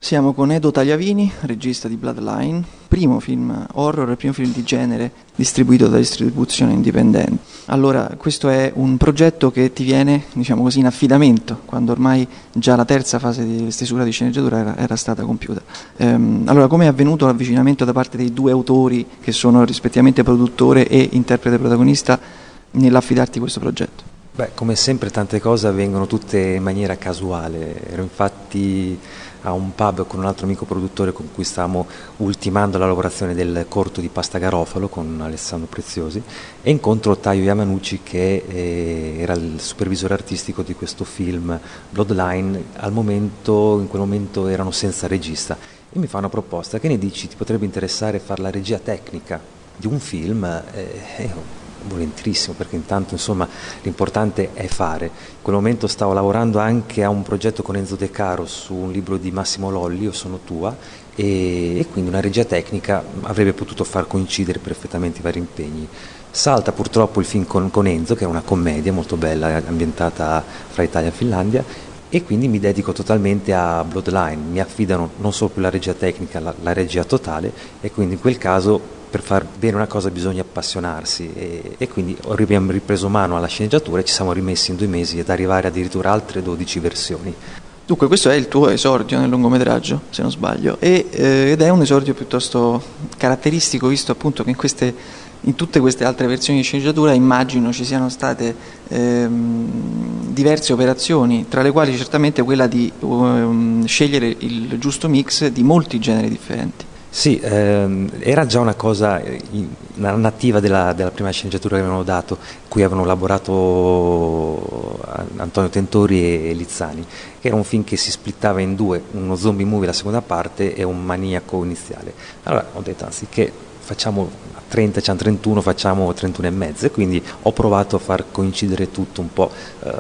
Siamo con Edo Tagliavini, regista di Bloodline, primo film horror, primo film di genere distribuito da distribuzione indipendente. Allora, questo è un progetto che ti viene, diciamo così, in affidamento, quando ormai già la terza fase di stesura di sceneggiatura era stata compiuta. Allora, come è avvenuto l'avvicinamento da parte dei due autori, che sono rispettivamente produttore e interprete protagonista, nell'affidarti questo progetto? Beh, come sempre tante cose avvengono tutte in maniera casuale. Ero infatti a un pub con un altro amico produttore con cui stavamo ultimando la lavorazione del corto di Pasta Garofalo con Alessandro Preziosi e incontro Taio Yamanucci che era il supervisore artistico di questo film Bloodline. In quel momento erano senza regista e mi fa una proposta: che ne dici, ti potrebbe interessare fare la regia tecnica di un film? Volentierissimo, perché intanto insomma l'importante è fare. In quel momento stavo lavorando anche a un progetto con Enzo De Caro su un libro di Massimo Lolli, Io sono tua, e quindi una regia tecnica avrebbe potuto far coincidere perfettamente i vari impegni. Salta purtroppo il film con Enzo, che è una commedia molto bella ambientata fra Italia e Finlandia, e quindi mi dedico totalmente a Bloodline. Mi affidano non solo per la regia tecnica, la regia totale, e quindi in quel caso per far bene una cosa bisogna appassionarsi e quindi abbiamo ripreso mano alla sceneggiatura e ci siamo rimessi in 2 mesi ad arrivare addirittura a altre 12 versioni. Dunque questo è il tuo esordio nel lungometraggio, se non sbaglio, ed è un esordio piuttosto caratteristico, visto appunto che in tutte queste altre versioni di sceneggiatura immagino ci siano state diverse operazioni, tra le quali certamente quella di scegliere il giusto mix di molti generi differenti. Sì, era già una cosa nativa della prima sceneggiatura che avevano dato, cui avevano lavorato Antonio Tentori e Lizzani, che era un film che si splittava in 2, uno zombie movie la seconda parte e un maniaco iniziale. Allora ho detto, anziché facciamo 30, c'hanno 31, facciamo 31 e mezzo, e quindi ho provato a far coincidere tutto un po',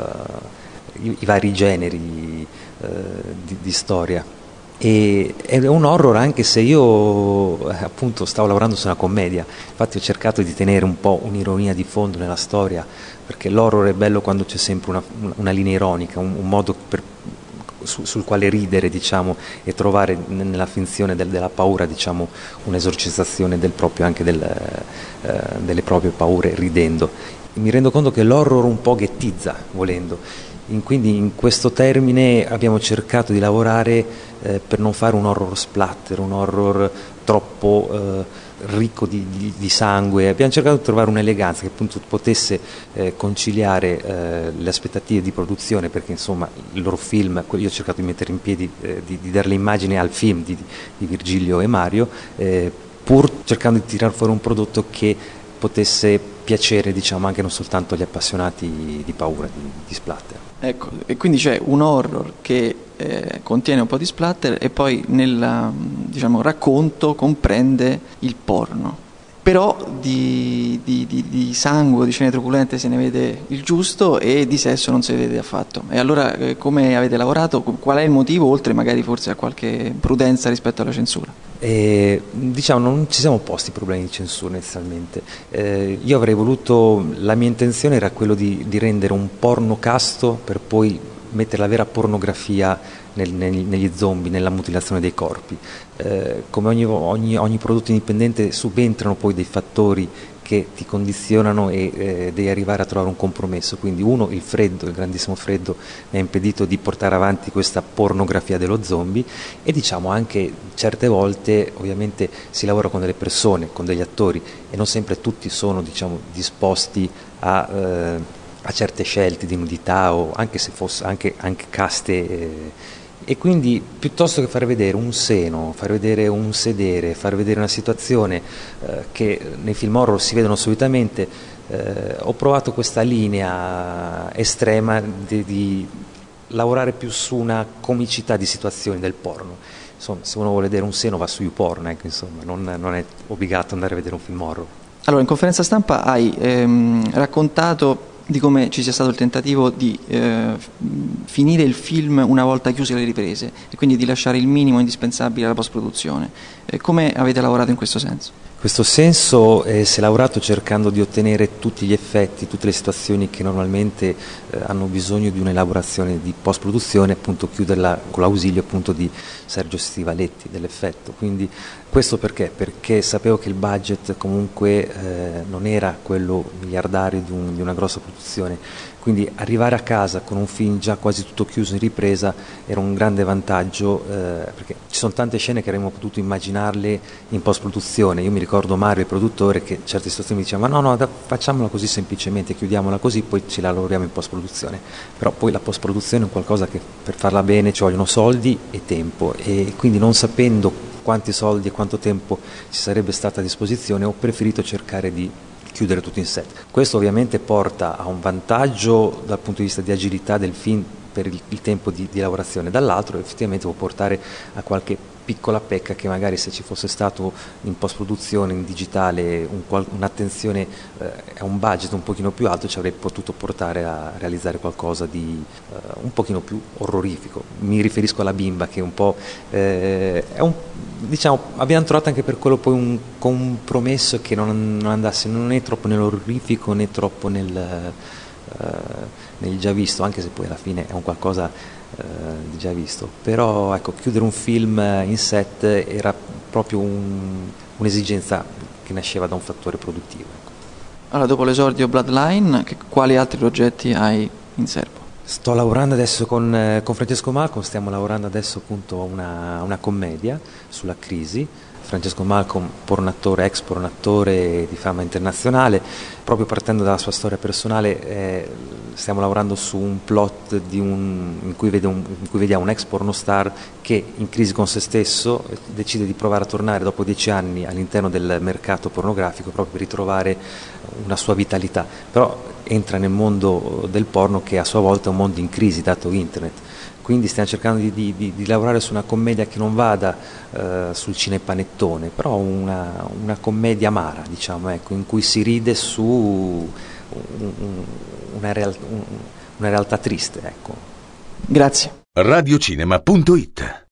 i vari generi di storia. Ed è un horror, anche se io appunto stavo lavorando su una commedia, infatti ho cercato di tenere un po' un'ironia di fondo nella storia, perché l'horror è bello quando c'è sempre una linea ironica, un modo sul quale ridere, diciamo, e trovare nella finzione della paura, diciamo, un'esorcizzazione anche delle proprie paure ridendo. Mi rendo conto che l'horror un po' ghettizza, volendo. Quindi in questo termine abbiamo cercato di lavorare per non fare un horror splatter, un horror troppo ricco di sangue. Abbiamo cercato di trovare un'eleganza che appunto potesse conciliare le aspettative di produzione, perché insomma il loro film, io ho cercato di mettere in piedi, di dare l'immagine al film di Virgilio e Mario, pur cercando di tirar fuori un prodotto che potesse piacere, diciamo, anche non soltanto agli appassionati di paura, di splatter. Ecco, e quindi c'è un horror che contiene un po' di splatter e poi nel diciamo, racconto comprende il porno. Però di sangue, di scene truculente se ne vede il giusto e di sesso non se ne vede affatto. E allora come avete lavorato? Qual è il motivo, oltre magari forse a qualche prudenza rispetto alla censura? Diciamo non ci siamo posti problemi di censura inizialmente. Io avrei voluto, la mia intenzione era quello di rendere un porno casto per poi mettere la vera pornografia negli zombie, nella mutilazione dei corpi. Come ogni prodotto indipendente subentrano poi dei fattori che ti condizionano e devi arrivare a trovare un compromesso. Quindi il freddo, il grandissimo freddo mi ha impedito di portare avanti questa pornografia dello zombie, e diciamo anche certe volte ovviamente si lavora con delle persone, con degli attori, e non sempre tutti sono, diciamo, disposti a certe scelte di nudità, o anche se fosse anche caste. E quindi piuttosto che far vedere un seno, far vedere un sedere, far vedere una situazione che nei film horror si vedono solitamente, ho provato questa linea estrema di lavorare più su una comicità di situazioni del porno. Insomma, se uno vuole vedere un seno va su YouPorn, ecco, insomma, non è obbligato ad andare a vedere un film horror. Allora, in conferenza stampa hai raccontato di come ci sia stato il tentativo di finire il film una volta chiuse le riprese e quindi di lasciare il minimo indispensabile alla post-produzione. Come avete lavorato in questo senso? Questo senso si è lavorato cercando di ottenere tutti gli effetti, tutte le situazioni che normalmente hanno bisogno di un'elaborazione di post-produzione, appunto chiuderla con l'ausilio appunto di Sergio Stivaletti dell'effetto. Quindi questo perché? Perché sapevo che il budget comunque non era quello miliardario di una grossa produzione. Quindi arrivare a casa con un film già quasi tutto chiuso in ripresa era un grande vantaggio, perché ci sono tante scene che avremmo potuto immaginarle in post-produzione. Io mi ricordo Mario, il produttore, che certe situazioni mi diceva ma no, facciamola così semplicemente, chiudiamola così, poi ci lavoriamo in post-produzione. Però poi la post-produzione è un qualcosa che per farla bene ci vogliono soldi e tempo, e quindi non sapendo quanti soldi e quanto tempo ci sarebbe stata a disposizione ho preferito cercare di chiudere tutto in set. Questo ovviamente porta a un vantaggio dal punto di vista di agilità del film per il tempo di lavorazione, dall'altro effettivamente può portare a qualche piccola pecca che magari se ci fosse stato in post-produzione, in digitale, un'attenzione a un budget un pochino più alto, ci avrebbe potuto portare a realizzare qualcosa di un pochino più orrorifico. Mi riferisco alla bimba che un po' è diciamo, abbiamo trovato anche per quello poi un compromesso che non andasse né troppo nell'orrorifico né troppo nel già visto, anche se poi alla fine è un qualcosa di già visto. Però ecco, chiudere un film in set era proprio un'esigenza che nasceva da un fattore produttivo. Ecco. Allora, dopo l'esordio Bloodline, quali altri progetti hai in serbo? Sto lavorando adesso con Francesco Malcolm, stiamo lavorando adesso appunto a una commedia sulla crisi. Francesco Malcolm, ex pornattore di fama internazionale, proprio partendo dalla sua storia personale stiamo lavorando su un plot in cui vediamo un ex pornostar che in crisi con se stesso decide di provare a tornare dopo 10 anni all'interno del mercato pornografico proprio per ritrovare una sua vitalità, però entra nel mondo del porno che a sua volta è un mondo in crisi dato internet. Quindi stiamo cercando di lavorare su una commedia che non vada sul cinepanettone, però una commedia amara, diciamo, ecco, in cui si ride su una realtà triste. Ecco. Grazie. Radiocinema.it